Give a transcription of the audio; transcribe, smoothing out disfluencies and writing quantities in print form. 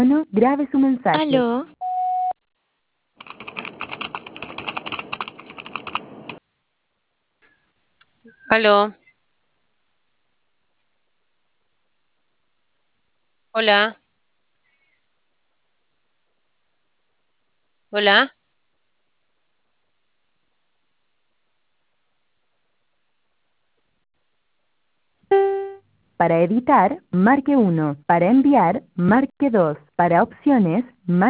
Grabe su mensaje. Aló, Aló, hola, hola. Para editar, marque 1. Para enviar, marque 2. Para opciones, marque